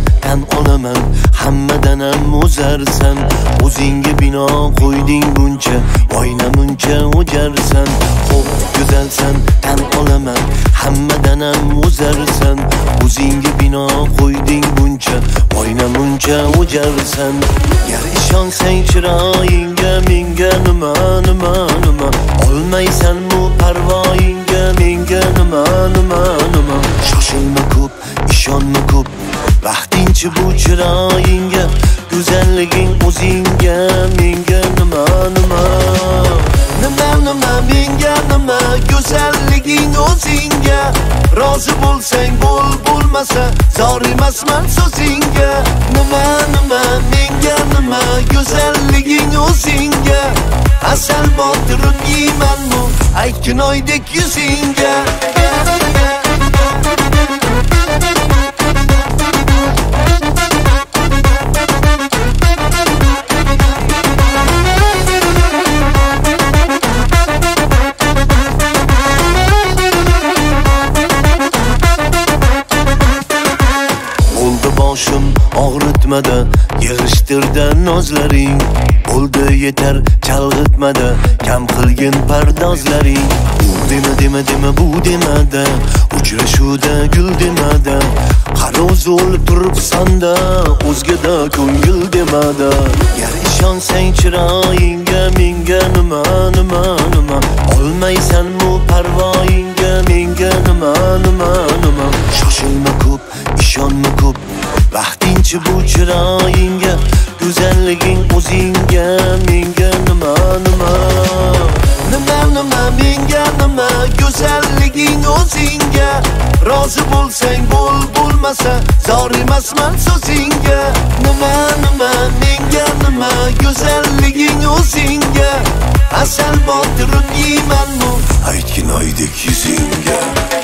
tan olaman, hammadan ham o'zarsan. O'zingga bino qo'yding buncha, o'ynamuncha o'jarsan. Xo'p, go'zalsan, tan olaman, hammadan ham o'zarsan. O'zingga bino qo'yding buncha, o'ynamuncha o'jarsan. Gar ishonsang chiroyingga, menga nima olmaysan bu parvoyingga, menga nima shoshilma ko'p, ishonma ko'p, vaqtinchi bu chiroyingga, go'zalliging o'zingga, menga nima menga nima, go'zalliging o'zingga. Rozi bo'lsang bo'l, bo'lmasa zor emasman so'zingga. Nima menga nima, go'zalliging o'zingga. Asal botirib yeymanmi aytgin oydek yuzingga. Boshim og'ritmada, yig'ishtirda nozlaring. Bo'ldi yetar, chalg'itmada, kam qilgin pardozlaring. Dema bu demada, uchrashuvda gul demada. Qaroz o'lib turibsanda, o'zgada ko'ngil demada. Gar ishonsang chiroyingga, menga nima olmaysan bu parvoyingga, menga nima shoshilma ko'p, ishonma ko'p, vaqtinchi bu chiroyingga, go'zalliging o'zingga, menga nima menga nima, go'zalliging o'zingga. Rozi bo'lsang bo'l, bo'lmasa zor emasman so'zingga. Nima menga nima, go'zalliging o'zingga. Asal botirib yeymanmi aytgin oydek yuzingga.